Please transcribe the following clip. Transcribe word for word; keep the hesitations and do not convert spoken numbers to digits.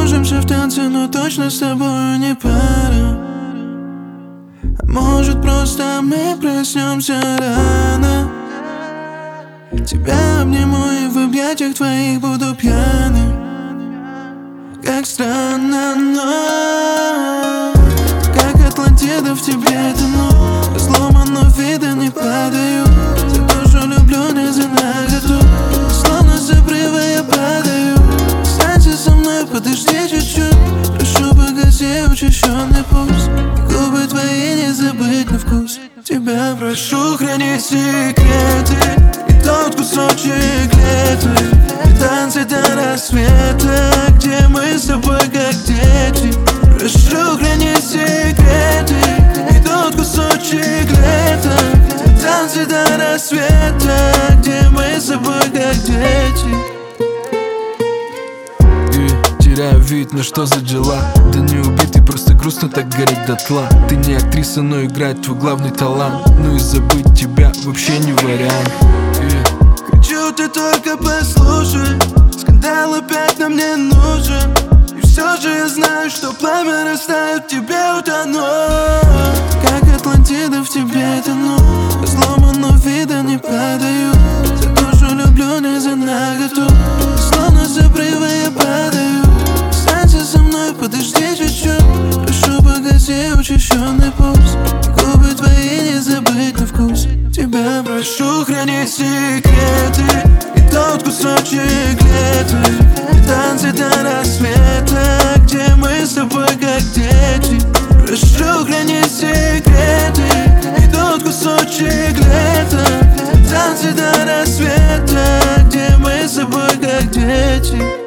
Кружимся в танце, но точно с тобой не пара. А может, просто мы проснемся рано. Тебя обниму и в объятиях твоих буду пьяным. Как странно, но как Атлантида в тебе тону. Сломан, но вида не падаю. За то, что люблю, не за наготу. Словно с обрыва я падаю. Останься со мной, подожди чуть-чуть. Прошу, погаси учащенный пульс. Губы твои не забыть на вкус. Тебя прошу хранить секреты. И тот кусочек клетвы. И танцы до рассвета, где мы с тобой как дети. Прошу хранить секреты. И тот кусочек лета. И танцы до рассвета, где мы с тобой как дети. Теряю вид, но что за дела? Да не убитый, просто грустно так горит дотла. Ты не актриса, но играет твой главный талант. Ну и забыть тебя вообще не вариант. yeah. Хочу, ты только послушай. Скандал опять нам не нужен. И все же я знаю, что пламя растает, в тебе утону. Как Атлантида в тебе тону. Сломан, но вида не падаю. За то, что люблю, не за наготу. Словно с обрыва я падаю. Со мной, подожди чуть-чуть. Прошу, погаси учащенный пульс. Губы твои не забыть на вкус. Тебя прошу хранить секреты. И тот кусочек летвы. И танцы до рассвета, где мы с тобой как дети. Прошу хранить секреты. И тот кусочек лета. И танцы до рассвета, где мы с тобой как дети.